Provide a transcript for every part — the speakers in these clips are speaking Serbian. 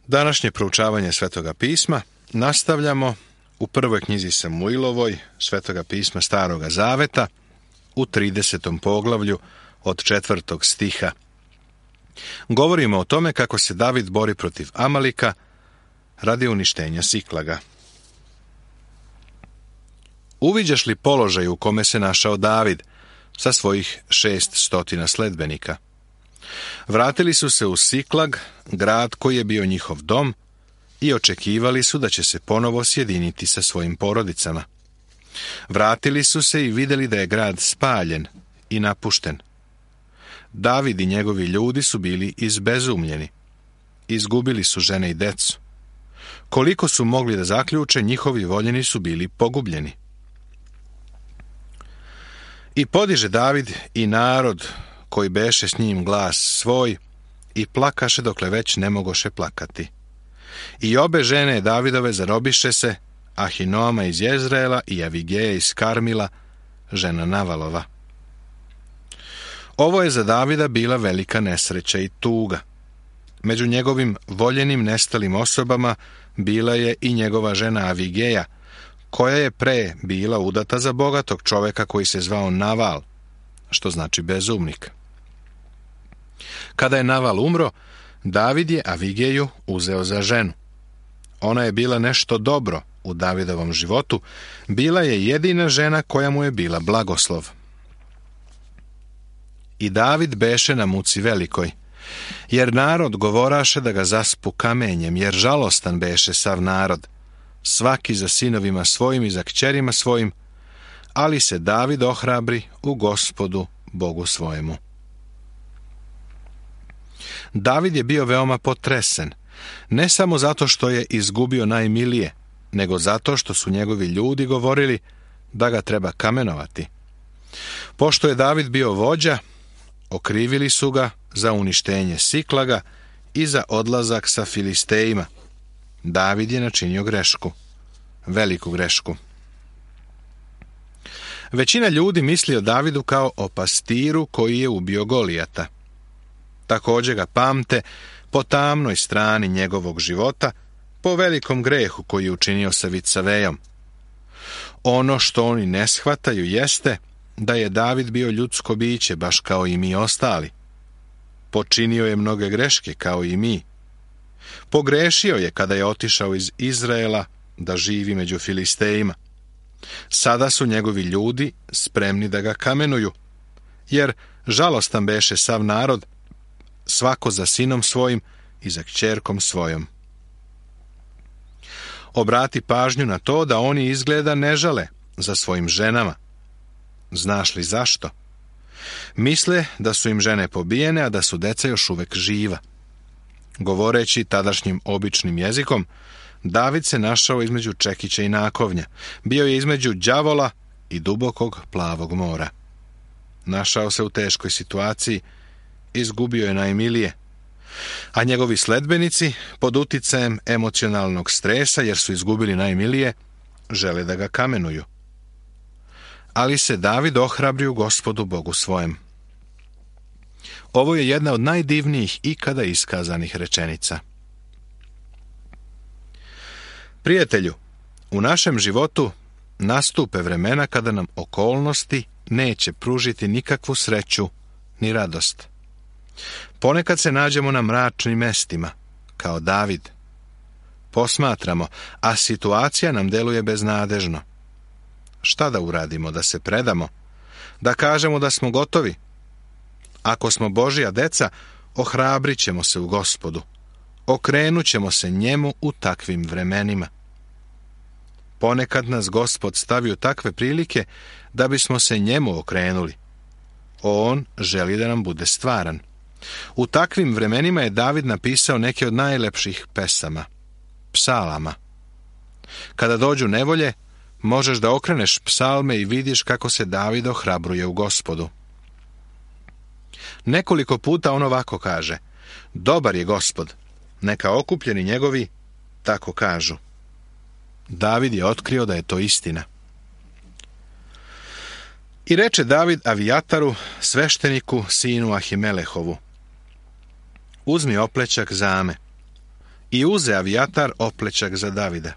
Današnje proučavanje Svetoga pisma nastavljamo u prvoj knjizi Samuilovoj Svetoga pisma Staroga Zaveta u 30. poglavlju od 4. stiha. Govorimo o tome kako se David bori protiv Amalika radi uništenja Siklaga. Uviđaš li položaj u kome se našao David sa svojih 600 sledbenika? Vratili su se u Siklag, grad koji je bio njihov dom, i očekivali su da će se ponovo sjediniti sa svojim porodicama. Vratili su se i vidjeli da je grad spaljen i napušten. David i njegovi ljudi su bili izbezumljeni. Izgubili su žene i decu. Koliko su mogli da zaključe, njihovi voljeni su bili pogubljeni. I podiže David i narod koji beše s njim glas svoj i plakaše dokle već ne mogoše plakati. I obe žene Davidove zarobiše se, Ahinoama iz Jezreela i Avigeja iz Karmila, žena Navalova. Ovo je za Davida bila velika nesreća i tuga. Među njegovim voljenim nestalim osobama bila je i njegova žena Avigeja, koja je pre bila udata za bogatog čoveka koji se zvao Naval, što znači bezumnik. Kada je Naval umro, David je Avigeju uzeo za ženu. Ona je bila nešto dobro u Davidovom životu, bila je jedina žena koja mu je bila blagoslov. I David beše na muci velikoj, jer narod govoraše da ga zaspu kamenjem, jer žalostan beše sav narod, svaki za sinovima svojim i za kćerima svojim, ali se David ohrabri u Gospodu, Bogu svojemu. David je bio veoma potresen, ne samo zato što je izgubio najmilije, nego zato što su njegovi ljudi govorili da ga treba kamenovati. Pošto je David bio vođa, okrivili su ga za uništenje Siklaga i za odlazak sa Filistejima. David je načinio grešku, veliku grešku. Većina ljudi misli o Davidu kao o pastiru koji je ubio Golijata. Također ga pamte po tamnoj strani njegovog života, po velikom grehu koji je učinio sa Vicavejom. Ono što oni ne shvataju jeste da je David bio ljudsko biće, baš kao i mi ostali. Počinio je mnoge greške kao i mi. Pogrešio je kada je otišao iz Izraela da živi među Filistejima. Sada su njegovi ljudi spremni da ga kamenuju, jer žalostan beše sav narod, svako za sinom svojim i za kćerkom svojom. Obrati pažnju na to da oni izgleda ne žale za svojim ženama. Znaš li zašto? Misle da su im žene pobijene, a da su deca još uvek živa. Govoreći tadašnjim običnim jezikom, David se našao između čekića i nakovnja. Bio je između đavola i dubokog plavog mora. Našao se u teškoj situaciji, izgubio je najmilije, a njegovi sledbenici, pod uticajem emocionalnog stresa, jer su izgubili najmilije, žele da ga kamenuju. Ali se David ohrabri u Gospodu Bogu svojem. Ovo je jedna od najdivnijih ikada iskazanih rečenica. Prijatelju, u našem životu nastupe vremena kada nam okolnosti neće pružiti nikakvu sreću ni radost. Ponekad se nađemo na mračnim mestima, kao David. Posmatramo, a situacija nam deluje beznadežno. Šta da uradimo? Da se predamo? Da kažemo da smo gotovi? Ako smo Božja deca, ohrabrit ćemo se u Gospodu. Okrenut ćemo se njemu u takvim vremenima. Ponekad nas Gospod stavi u takve prilike da bismo se njemu okrenuli. On želi da nam bude stvaran. U takvim vremenima je David napisao neke od najlepših pesama, psalama. Kada dođu nevolje, možeš da okreneš psalme i vidiš kako se David ohrabruje u Gospodu. Nekoliko puta on ovako kaže: dobar je Gospod, neka okupljeni njegovi tako kažu. David je otkrio da je to istina. I reče David Avijataru, svešteniku, sinu Ahimelehovu: uzmi oplećak zame i uze Avijatar oplećak za Davida.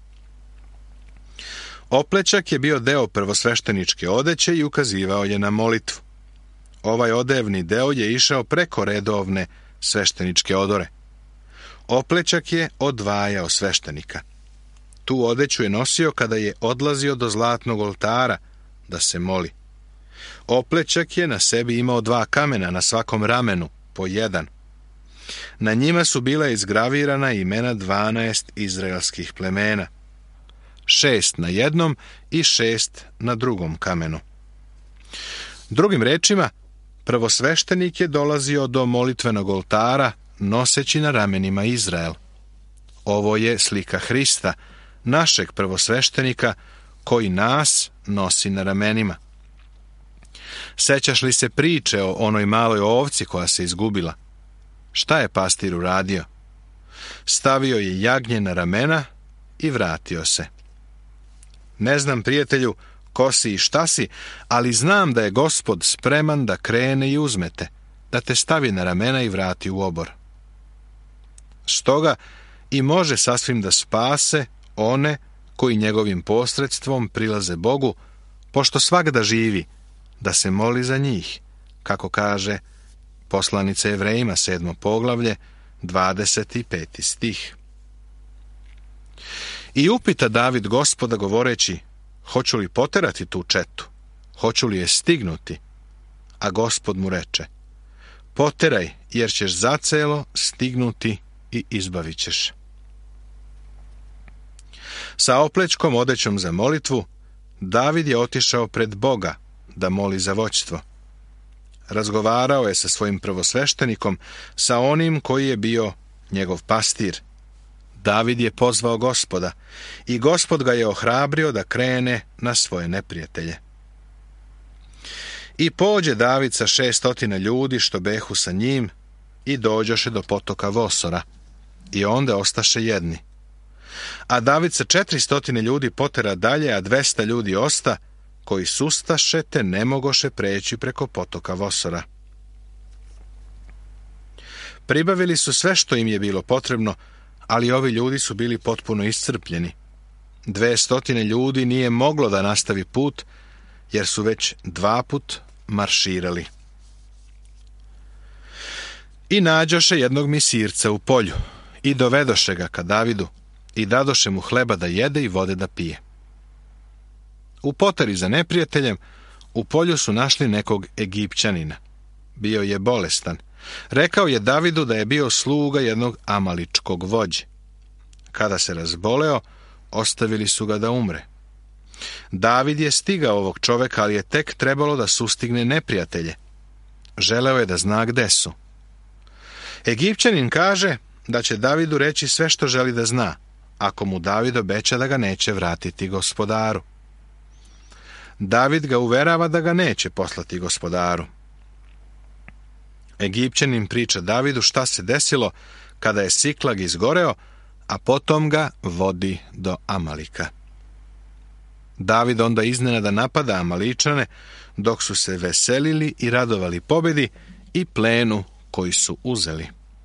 Oplećak je bio deo prvosvešteničke odeće i ukazivao je na molitvu. Ovaj odevni deo je išao preko redovne svešteničke odore. Oplećak je odvajao sveštenika. Tu odeću je nosio kada je odlazio do zlatnog oltara da se moli. Oplećak je na sebi imao 2 kamena na svakom ramenu, po 1. Na njima su bila izgravirana imena 12 izraelskih plemena. 6 na jednom i 6 na drugom kamenu. Drugim rečima, prvosveštenik je dolazio do molitvenog oltara noseći na ramenima Izrael. Ovo je slika Hrista, našeg prvosveštenika, koji nas nosi na ramenima. Sećaš li se priče o onoj maloj ovci koja se izgubila? Šta je pastir uradio? Stavio je jagnje na ramena i vratio se. Ne znam, prijatelju, ko si i šta si, ali znam da je Gospod spreman da krene i uzmete, da te stavi na ramena i vrati u obor. Stoga i može sasvim da spase one koji njegovim posredstvom prilaze Bogu, pošto svagda živi, da se moli za njih, kako kaže poslanica Jevrejima 7. poglavlje, 25. stih. I upita David Gospoda govoreći, hoću li poterati tu četu, hoću li je stignuti? A Gospod mu reče, poteraj, jer ćeš zacelo stignuti i izbavit ćeš. Sa oplećkom odećom za molitvu, David je otišao pred Boga da moli za vođstvo. Razgovarao je sa svojim prvosveštenikom, sa onim koji je bio njegov pastir. David je pozvao Gospoda i Gospod ga je ohrabrio da krene na svoje neprijatelje. I pođe David sa 600 ljudi što behu sa njim i dođoše do potoka Vosora i onda ostaše jedni. A David sa 400 ljudi potera dalje, a 200 ljudi osta, koji sustaše te ne mogoše preći preko potoka Vosora. Pribavili su sve što im je bilo potrebno, ali ovi ljudi su bili potpuno iscrpljeni. 200 ljudi nije moglo da nastavi put, jer su već 2 put marširali. I nađoše jednog misirca u polju i dovedoše ga ka Davidu i dadoše mu hleba da jede i vode da pije. U poteri za neprijateljem u polju su našli nekog Egipćanina. Bio je bolestan. Rekao je Davidu da je bio sluga jednog amaličkog vođe. Kada se razboleo, ostavili su ga da umre. David je stigao ovog čoveka, ali je tek trebalo da sustigne neprijatelje. Želeo je da zna gde su. Egipćanin kaže da će Davidu reći sve što želi da zna, ako mu David obeća da ga neće vratiti gospodaru. David ga uverava da ga neće poslati gospodaru. Egipćanin priča Davidu šta se desilo kada je Siklag izgoreo, a potom ga vodi do Amalika. David onda iznenada napada Amaličane, dok su se veselili i radovali pobedi i plenu koji su uzeli.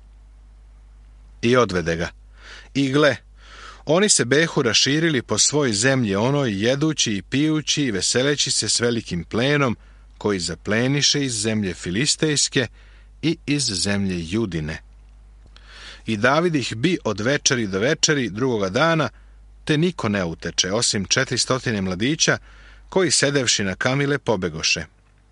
I odvede ga. I gle, oni se behu raširili po svoj zemlji onoj, jedući i pijući i veseleći se s velikim plenom, koji zapleniše iz zemlje Filistejske i iz zemlje Judine. I David ih bi od večeri do večeri drugoga dana, te niko ne uteče, osim 400 mladića, koji sedevši na kamile pobegoše.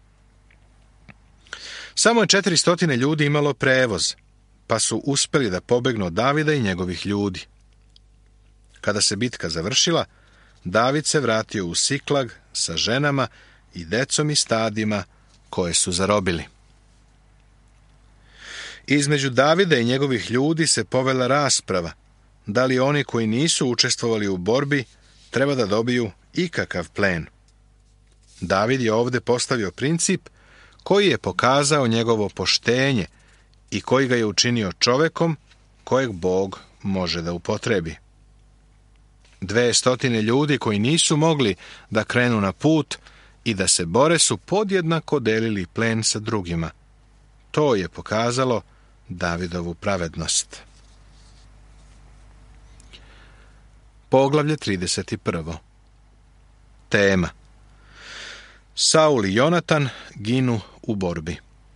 Samo je 400 ljudi imalo prevoz, pa su uspeli da pobegnu od Davida i njegovih ljudi. Kada se bitka završila, David se vratio u Siklag sa ženama i decom i stadima koje su zarobili. Između Davida i njegovih ljudi se povela rasprava, da li oni koji nisu učestvovali u borbi treba da dobiju ikakav plen. David je ovdje postavio princip koji je pokazao njegovo poštenje i koji ga je učinio čovekom kojeg Bog može da upotrebi. 200 ljudi koji nisu mogli da krenu na put i da se bore su podjednako delili plen sa drugima. To je pokazalo Davidovu pravednost. Poglavlje 31. Tema: Saul i Jonatan ginu u borbi.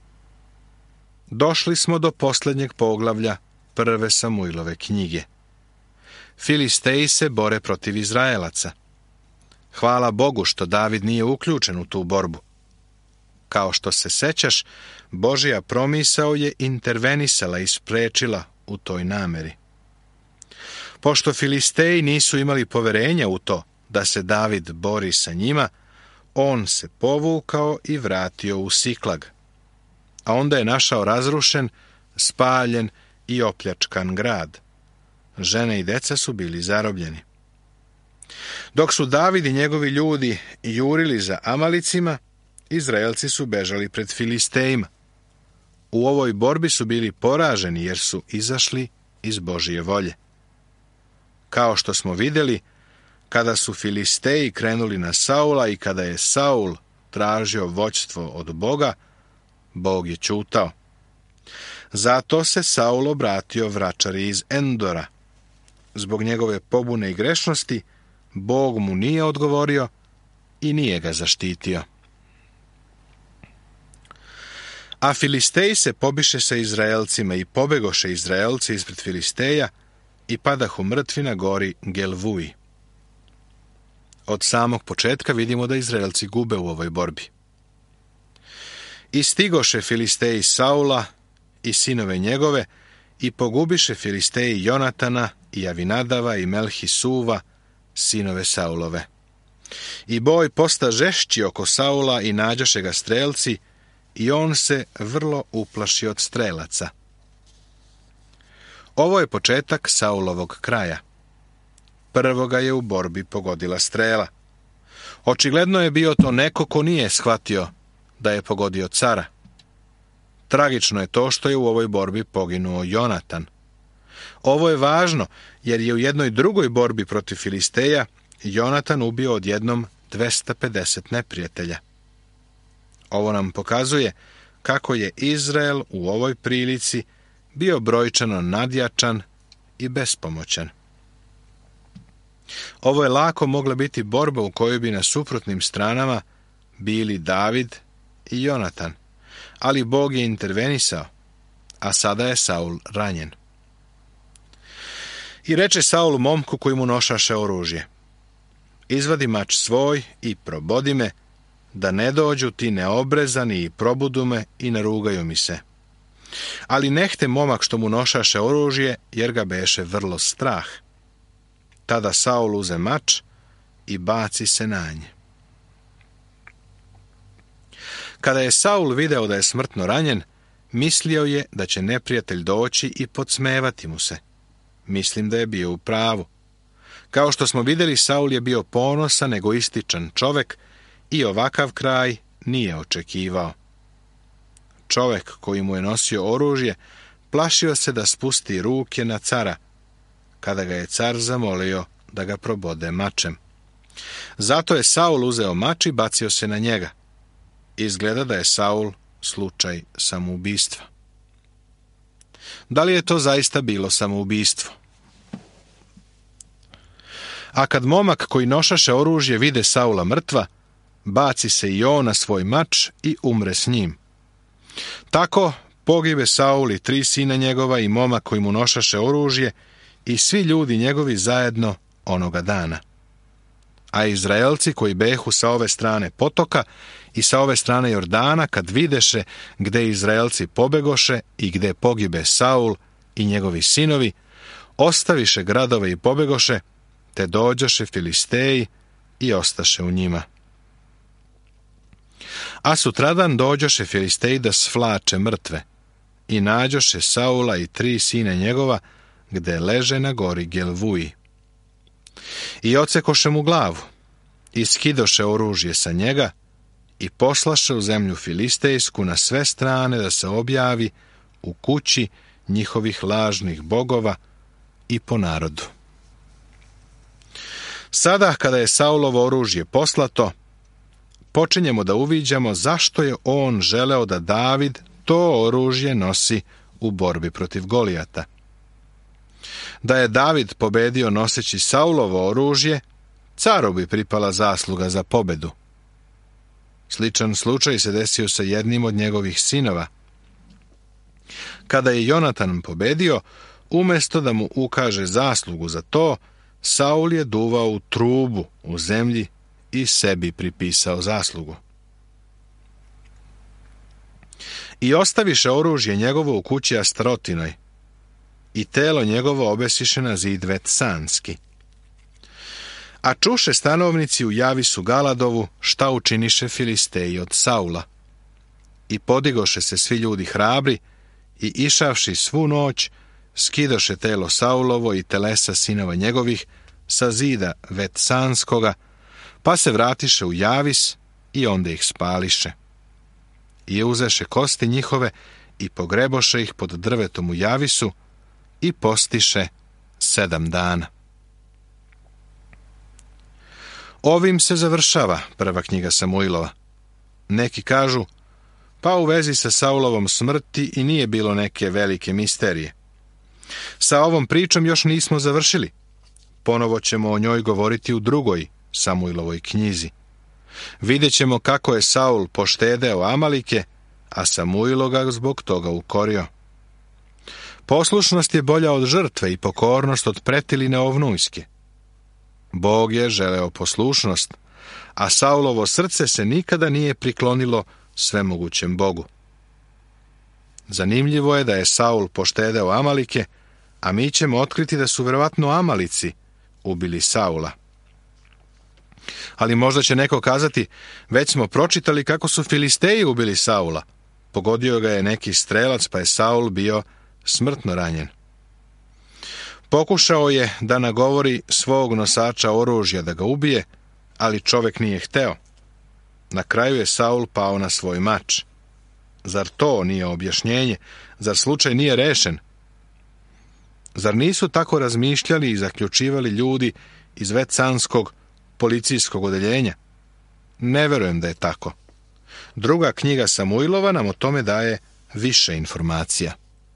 Došli smo do posljednjeg poglavlja prve Samuilove knjige. Filisteji se bore protiv Izraelaca. Hvala Bogu što David nije uključen u tu borbu. Kao što se sećaš, Božja promisao je intervenisala i sprečila u toj nameri. Pošto Filisteji nisu imali poverenja u to da se David bori sa njima, on se povukao i vratio u Siklag. A onda je našao razrušen, spaljen i opljačkan grad. Žene i deca su bili zarobljeni. Dok su David i njegovi ljudi jurili za Amalicima, Izraelci su bežali pred Filistejima. U ovoj borbi su bili poraženi jer su izašli iz Božje volje. Kao što smo vidjeli, kada su Filisteji krenuli na Saula i kada je Saul tražio vođstvo od Boga, Bog je ćutao. Zato se Saul obratio vračari iz Endora. Zbog njegove pobune i grešnosti, Bog mu nije odgovorio i nije ga zaštitio. A Filisteji se pobiše sa Izraelcima i pobegoše Izraelci ispred Filisteja i padahu mrtvi na gori Gelvuji. Od samog početka vidimo da Izraelci gube u ovoj borbi. I stigoše Filisteji Saula i sinove njegove i pogubiše Filisteji Jonatana i Avinadava i Melhisuva, sinove Saulove. I boj posta žešći oko Saula i nađoše ga strelci i on se vrlo uplaši od strelaca. Ovo je početak Saulovog kraja. Prvo ga je u borbi pogodila strela. Očigledno je bio to neko ko nije shvatio da je pogodio cara. Tragično je to što je u ovoj borbi poginuo Jonatan. Ovo je važno jer je u jednoj drugoj borbi protiv Filisteja Jonatan ubio odjednom 250 neprijatelja. Ovo nam pokazuje kako je Izrael u ovoj prilici bio brojčano nadjačan i bespomoćan. Ovo je lako mogla biti borba u kojoj bi na suprotnim stranama bili David i Jonatan, ali Bog je intervenisao, a sada je Saul ranjen. I reče Saul momku koji mu nošaše oružje: izvadi mač svoj i probodi me, da ne dođu ti neobrezani i probudu me i narugaju mi se. Ali nehte momak što mu nošaše oružje, jer ga beše vrlo strah. Tada Saul uze mač i baci se na nje. Kada je Saul video da je smrtno ranjen, mislio je da će neprijatelj doći i podsmevati mu se. Mislim da je bio u pravu. Kao što smo vidjeli, Saul je bio ponosan, egoističan čovjek i ovakav kraj nije očekivao. Čovjek koji mu je nosio oružje plašio se da spusti ruke na cara, kada ga je car zamolio da ga probode mačem. Zato je Saul uzeo mač i bacio se na njega. Izgleda da je Saul slučaj samoubistva. Da li je to zaista bilo samoubistvo? A kad momak koji nošaše oružje vide Saula mrtva, baci se i on na svoj mač i umre s njim. Tako pogibe Saul i 3 sina njegova i momak koji mu nošaše oružje i svi ljudi njegovi zajedno onoga dana. A Izraelci koji behu sa ove strane potoka i sa ove strane Jordana, kad videše gde Izraelci pobegoše i gde pogibe Saul i njegovi sinovi, ostaviše gradove i pobegoše, te dođoše Filisteji i ostaše u njima. A sutradan dođoše Filisteji da svlače mrtve i nađoše Saula i 3 sina njegova gde leže na gori Gelvuji. I odsekoše mu glavu i skidoše oružje sa njega i poslaše u zemlju Filistejsku na sve strane da se objavi u kući njihovih lažnih bogova i po narodu. Sada, kada je Saulovo oružje poslato, počinjemo da uviđamo zašto je on želeo da David to oružje nosi u borbi protiv Golijata. Da je David pobedio noseći Saulovo oružje, caru bi pripala zasluga za pobedu. Sličan slučaj se desio sa jednim od njegovih sinova. Kada je Jonatan pobedio, umjesto da mu ukaže zaslugu za to, Saul je duvao u trubu u zemlji i sebi pripisao zaslugu. I ostaviše oružje njegovo u kući Astrotinoj, i telo njegovo obesiše na zid Vetsanski. A čuše stanovnici u Javisu Galadovu šta učiniše Filisteji od Saula. I podigoše se svi ljudi hrabri i išavši svu noć, skidoše telo Saulovo i telesa sinova njegovih sa zida Vetsanskoga, pa se vratiše u Javis i onda ih spališe. I uzeše kosti njihove i pogreboše ih pod drvetom u Javisu i postiše 7 dana. Ovim se završava prva knjiga Samuilova. Neki kažu, pa u vezi sa Saulovom smrti i nije bilo neke velike misterije. Sa ovom pričom još nismo završili. Ponovo ćemo o njoj govoriti u drugoj Samuilovoj knjizi. Vidjet ćemo kako je Saul poštedeo Amalike, a Samuilo ga zbog toga ukorio. Poslušnost je bolja od žrtve i pokornost od pretiline ovnujske. Bog je želeo poslušnost, a Saulovo srce se nikada nije priklonilo svemogućem Bogu. Zanimljivo je da je Saul poštedeo Amalike, a mi ćemo otkriti da su verovatno Amalici ubili Saula. Ali možda će neko kazati, već smo pročitali kako su Filisteji ubili Saula. Pogodio ga je neki strelac, pa je Saul bio smrtno ranjen. Pokušao je da nagovori svog nosača oružja da ga ubije, ali čovjek nije hteo. Na kraju je Saul pao na svoj mač. Zar to nije objašnjenje? Zar slučaj nije rešen? Zar nisu tako razmišljali i zaključivali ljudi iz Vetsanskog policijskog odeljenja? Ne verujem da je tako. Druga knjiga Samuilova nam o tome daje više informacija.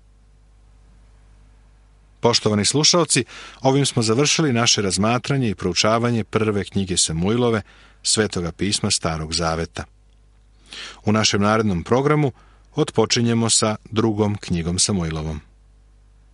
Poštovani slušalci, ovim smo završili naše razmatranje i proučavanje prve knjige Samuilove, Svetoga pisma Starog Zaveta. U našem narednom programu otpočinjemo sa drugom knjigom Samuilovom.